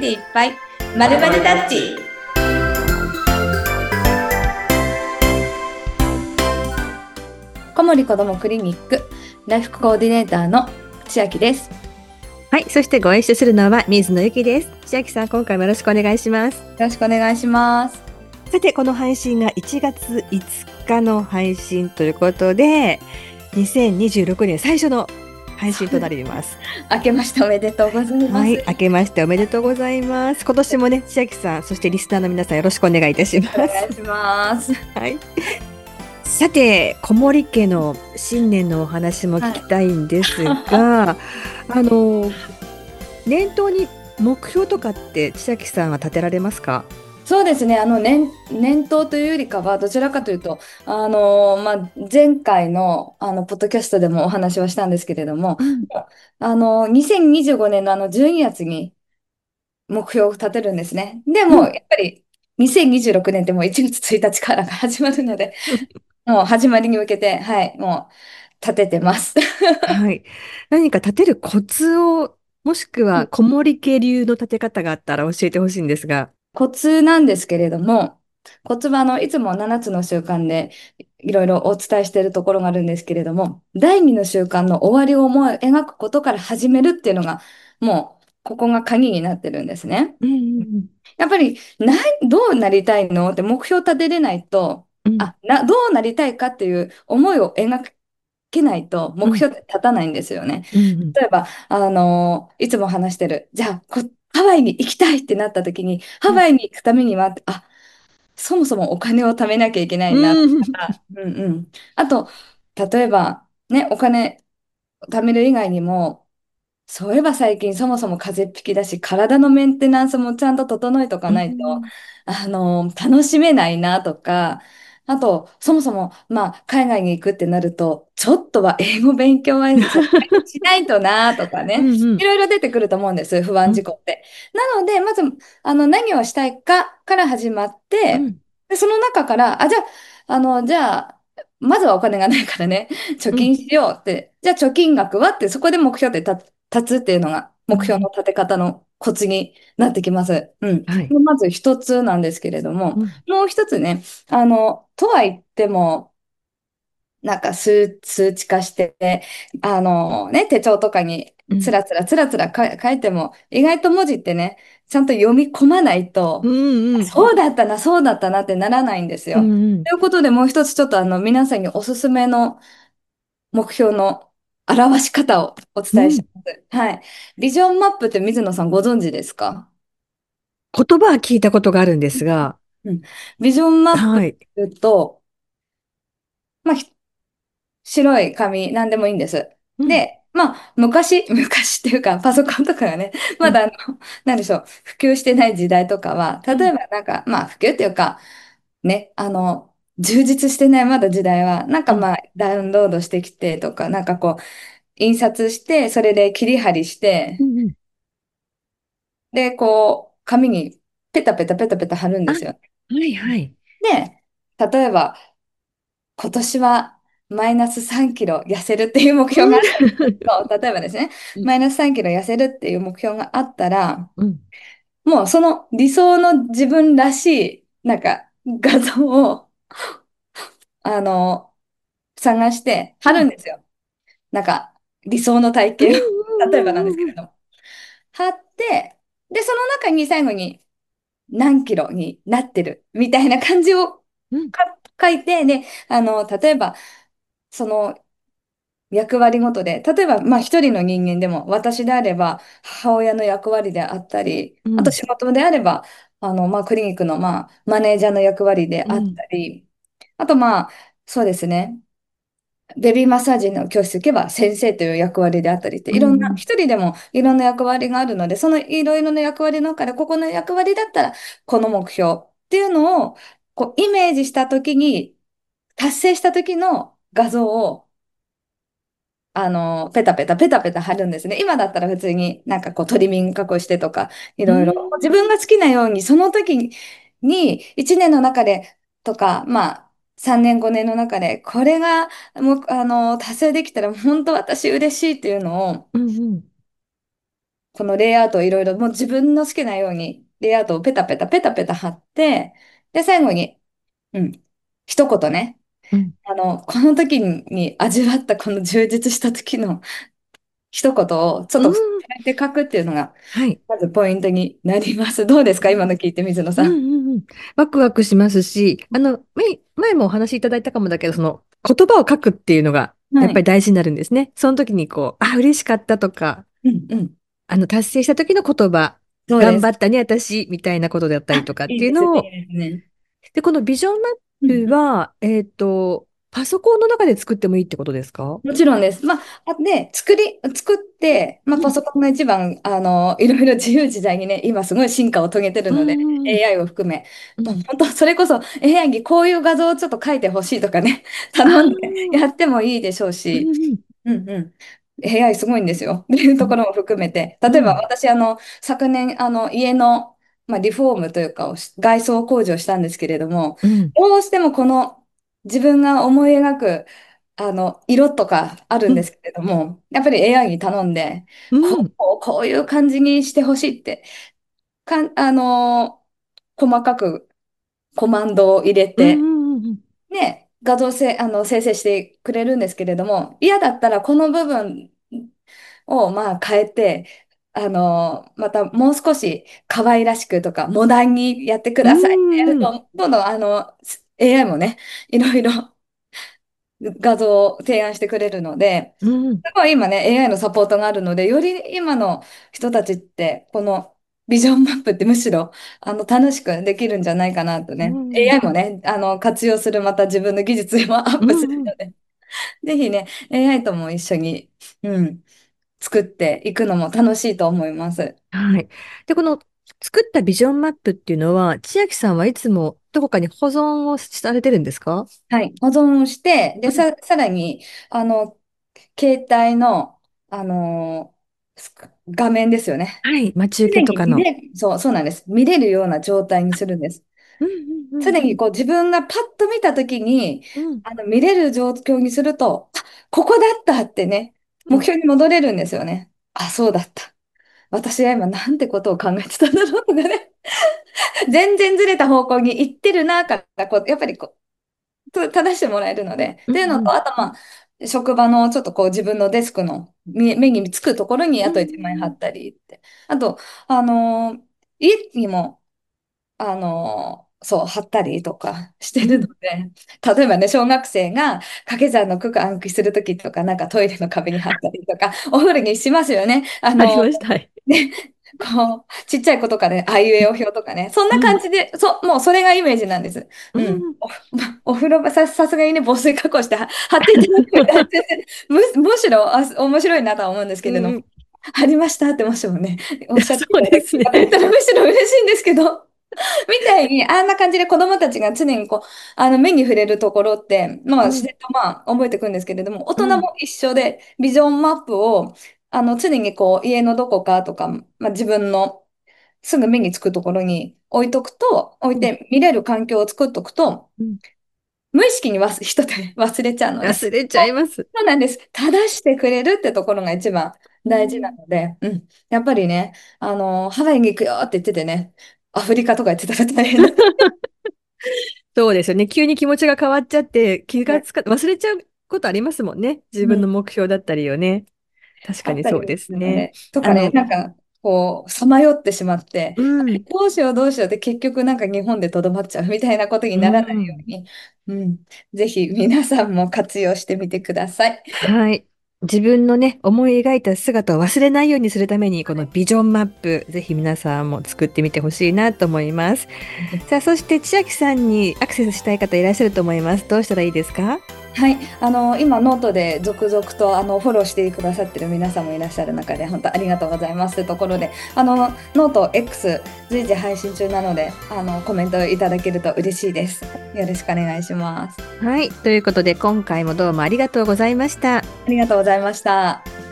でいっぱいまるまるタッチ。小森こどもクリニックライフコーディネーターの千秋です。 はい、そしてご一緒するのは水野ゆきです。千秋さん、今回もよろしくお願いします。よろしくお願いします。 さて、この配信が1月5日の配信ということで、2026年最初の配信となります。 明けましておめでとうございます。 はい、明けましておめでとうございます。今年もね、千秋さん、そしてリスナーの皆さんよろしくお願いいたします。 お願いします。 はい。さて、小森家の新年のお話も聞きたいんですが、念頭に目標とかって千秋さんは立てられますか？ そうですね。念頭というよりかは、どちらかというと、前回の、ポッドキャストでもお話はしたんですけれども、2025年の12月に目標を立てるんですね。でも、やっぱり、2026年ってもう1月1日からが始まるので、もう始まりに向けて、はい、もう立ててます。 はい。何か立てるコツを、もしくは小森家流の立て方があったら教えてほしいんですが。 コツなんですけれども、コツはいつも7つの習慣でいろいろお伝えしているところがあるんですけれども、第2の習慣の終わりを思い描くことから始めるっていうのが、もう、ここが鍵になってるんですね。 うんうんやっぱり、どうなりたいのって目標立てれないと、 うんどうなりたいかっていう思いを描けないと目うん標って立たないんですよね。 うんうん例えば、いつも話してる、じゃあハワイに行きたいってなった時に、ハうんワイに行くためには、そもそもお金を貯めなきゃいけないなとうんか、うんうん。あと、例えば、ね、お金貯める以外にも、そういえば最近そもそも風邪っ引きだし、体のメンテナンスもちゃんと整えとかうないと、 ん楽しめないなとか、あと、そもそも、海外に行くってなると、ちょっとは英語勉強はしないとなとかね、 うんいろいろ出てくると思うんです、不安事項って。なので、まず、何をしたいかから始まって、 うんで、その中から、じゃあ、まずはお金がないからね、貯うん金しようって、じゃあ貯金額はって、そこで目標って立つっていうのが目標の立て方のコツになってきます。うん。 はい。 まず一つなんですけれども、 うんもう一つね、とは言っても、なんか数値化して、手帳とかにうんつらつら書いても、意外と文字ってね、ちゃんと読み込まないうと、 んうんそうだったな、そうだったなってならないんですうよ。 んうんということで、もう一つちょっと皆さんにおすすめの目標の表し方をお伝えしうん。 ます。はい。ビジョンマップって水野さんご存知ですか？ 言葉は聞いたことがあるんですが、 うん。ビジョンマップってはい。 言うと、まあ、白い紙、なんでもいいんです。 うんで、昔っていうか、パソコンとかがね、 うんまだなんでしょう、普及してない時代とかは、例うんえばなんか、普及っていうか、ね、充実してないまだ時代は、なんかうんダウンロードしてきてとか、なんかこう、印刷して、それで切り貼りして、 うんうん。 で、こう、紙にペタペタペタペタ貼るんあ、 ですよ。 はいはい。 で、例えば、今年はマイナス3キロ痩せるっていう目標があったりすると、例えばですね、 うんマイナス3キロ痩せるっていう目標があったら、 うんもうその理想の自分らしい、なんか、画像を、あの、探して貼るうんんですよ。なんか、理想の体うん型を、例えばなんですけうんれども。貼って、で、その中に最後に何キロになってるみたいな感じをうん書いて、で、例えば、その役割ごとで、例えば、一人の人間でも、私であれば、母親の役割であったり、あとうん仕事であれば、クリニックの、マネージャーの役割であっうんたり、あと、そうですね、ベビーマッサージの教室行けば先生という役割であったりって、いろんな、 うん一人でもいろんな役割があるので、そのいろいろな役割の中で、ここの役割だったら、この目標っていうのを、こう、イメージしたときに、達成した時の画像を、ペタペタペタペタ貼るんですね。今だったら普通になんかこうトリミング加工してとか、いうんろいろ。自分が好きなように、その時に1年の中でとか、3年5年の中で、これがもう、達成できたら本当私嬉しいっていうのをうんこのレイアウトをいろいろ、もう自分の好きなように、レイアウトをペタペタペタペタ貼って、で、最後に、うん、一言ね、 うん。 この時に味わったこの充実した時の一言をちょっうと伝ん。 えて書くっていうのが、 はい。 まずポイントになります。どうですか今の聞いて、水野うんさん。 うんうん。ワクワクしますし、前もお話しいただいたかもだけど、その言葉を書くっていうのが、やはい。 っぱり大事になるんですね。その時にこう、あ、嬉しかったとか、 うんうん。 達成した時の言葉、 そうです。 頑張ったね、私、みたいなことだったりあ、 とかっいいですね、いいていうのを、 ですね。 で、このビジョンマッうんうんプは、パソコンの中で作ってもいいってことですか？ もちろんです。まあ、で、作って、まあ、 うん。 パソコンが一番、いろいろ自由自在にね、今すごい進化を遂げてるうので、 んうん AI を含め、もううん。 本当、それこそ AI にこういう画像をちょっと描いてほしいとかね、 あ頼んであ、 やってもいいでしょうし、 うんうん。 うんうん。AI すごいんですよ。っていうところも含めて。例えばうん。 私、昨年、家の、まあ、リフォームというか外装工事をしたんですけれども、 うん。 どうしてもこの自分が思い描く、色とかあるうん。 んですけれども、やっぱり AI に頼んで、 うん。 こういう感じにしてほしいって、かん、あの、細かくコマンドを入れうん。 て、 うん。うん。 ね、画像せ、生成してくれるんですけれども、嫌だったらこの部分をまあ変えて、またもう少し可愛らしくとか、モダンにやってくうださいってやるん。うん。 と、どんどんAI もね、いろいろ画像を提案してくれるので、 うん。 すごい今ね、AI のサポートがあるので、より今の人たちって、このビジョンマップってむしろ、楽しくできるんじゃないかなとうね。 ん。 AI もね、活用するまた自分の技術もアップするうん。 ので、ぜひね、AI とも一緒に、うん、作っていくのも楽しいと思います。 はい。で、この作ったビジョンマップっていうのは、千秋さんはいつもどこかに保存をされてるんですか？ はい。保存して、で、 うん。 さらに、あの、携帯の、あの、画面ですよね。 はい。待ち受け常とかの。 にそうなんです。見れるような状態にするんです。 うんうんうんうん。 常にこう自分がパッと見たときに、 うん。 見れる状況にすると、あ、ここだったってね、 うん。 目標に戻れるんですよね。あ、そうだった。私は今なんてことを考えてたんだろうとかね。全然ずれた方向に行ってるなから、やっぱり正してもらえるので。 うんうんっていうのと、あとまあ、職場のちょっとこう自分のデスクの目につくところにうあと1枚貼んったりって。あと、あの家にもそう、貼ったりとかしてうん。 るので、例えばね、小学生が掛け算の九九暗記するときとか、なんかトイレの壁に貼ったりとか、お風呂にしますよね。 ありました。はい。 ね、ちっちゃい子とかで、あいうえお表とかね、そんなうん。 感じで、もうそれがイメージなんです。 ううん。 ん。 お風呂場さすがにね、防水加工して貼っていただくみたいな、全然むしろ面白いなとは思うんですけれども、 うんうん。 貼りましたってもしもね、おっしゃっていそうただけですね。 る方いたらむしろ嬉しいんですけど、みたいに、あんな感じで子供たちが常にこう、目に触れるところって、まあ、 うん。 自然とまあ、覚えていくんですけれども、大うん。 人も一緒で、ビジョンマップを、常にこう、家のどこかとか、まあ、自分のすぐ目につくところに置いうん。 て見れる環境を作っとくと、 うん。 無意識に人って忘れちゃうので、 忘れちゃいます。 そうなんです。正してくれるってところが一番大事なうん。 ので、うん。やっぱりね、ハワイに行くよって言っててね、アフリカとか言ってたら大変だ。 そうですよね。急に気持ちが変わっちゃって、忘れちゃうことありますもんね。自分のうん目標だったりよね。確かにそうであったりすすね。 るので、とかね、 あの、 なんか、こう、さまよってしまって、 うあれん。 どうしようどうしようって結局なんか日本でとどまっちゃうみたいなことにうならないようん。 に、うん、ぜひ皆さんも活用してみてください。 はい。自分のね、思い描いた姿を忘れないようにするために、このビジョンマップ、ぜひ皆さんも作ってみてほしいなと思います。さあ、そして千秋さんにアクセスしたい方いらっしゃると思います。どうしたらいいですか？ はい、今ノートで続々とフォローしてくださってる皆さんもいらっしゃる中で本当ありがとうございますというところでノート X 随時配信中なのでコメントいただけると嬉しいです。よろしくお願いします。 はい。ということで、今回もどうもありがとうございました。 ありがとうございました。